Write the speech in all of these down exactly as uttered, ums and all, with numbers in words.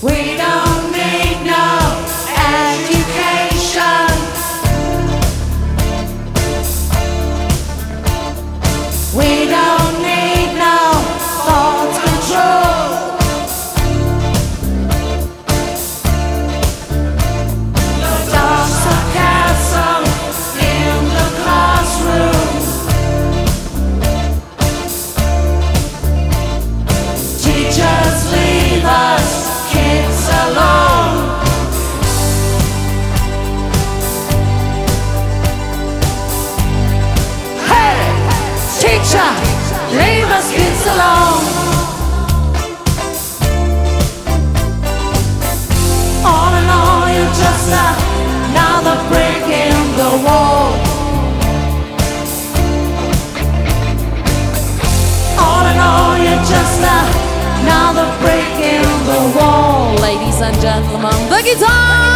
We don't need no education. We don't need no thought control. No dark sarcasm in the classroom. Teachers leave us kids alone. Hey, teacher, leave us kids alone. All in all, you're just another brick in the wall. All in all, you're just another brick in the wall. Ladies and gentlemen, the guitar.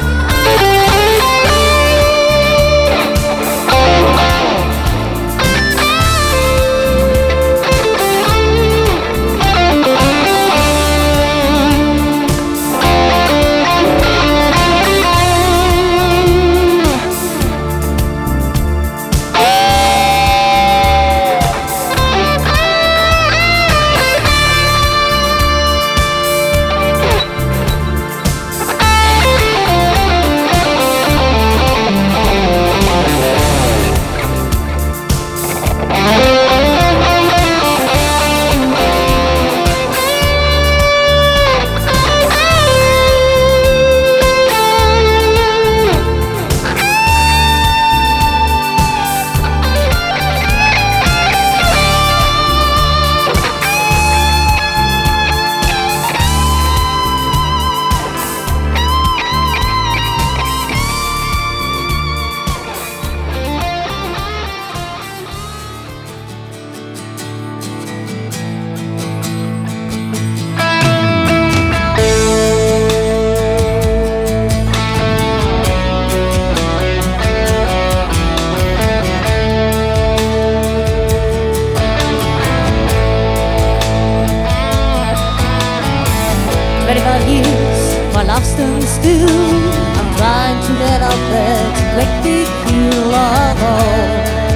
twenty-five years, my love stands still. I'm trying to get up there to break the heel of all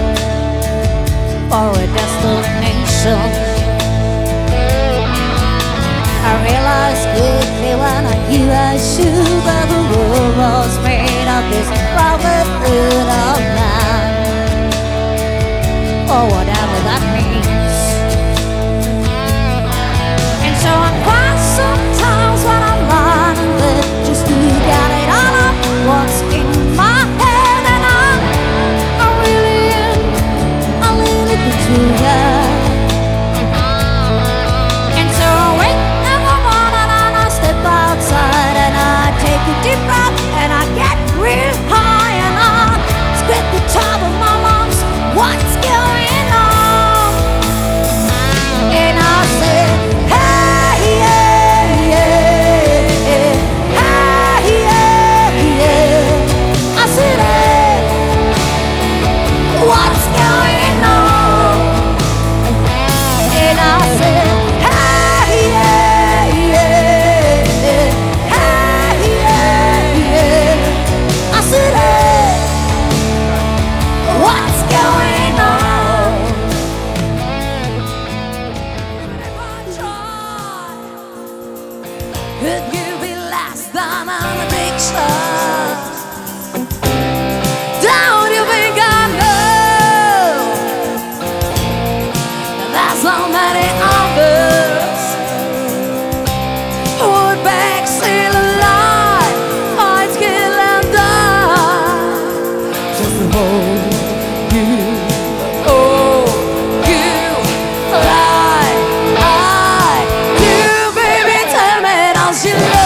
for a destination. I realized quickly when I knew I should that the world was made of this brotherhood of man, or whatever that means. And so I cry sometimes when I'm lying there just to get it all up what's in my head. And I'm, I really am a little bit too bad. And so I wake in the morning and I step outside and I take a deep breath and I get real high and I spit the top of my lungs. What's going on? And I say, hey, yeah, yeah, yeah, hey, yeah, yeah. I said, hey, what's going on? And I said, hey, yeah, yeah, yeah, hey, yeah, yeah. I said, hey, what's going on? Could you be less than an addiction? Don't you think I know that there's so many others who would beg, still alive, fight, kill and die just to hold you, oh, you, I, I, you, baby, tell me, does she love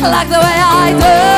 like the way I do.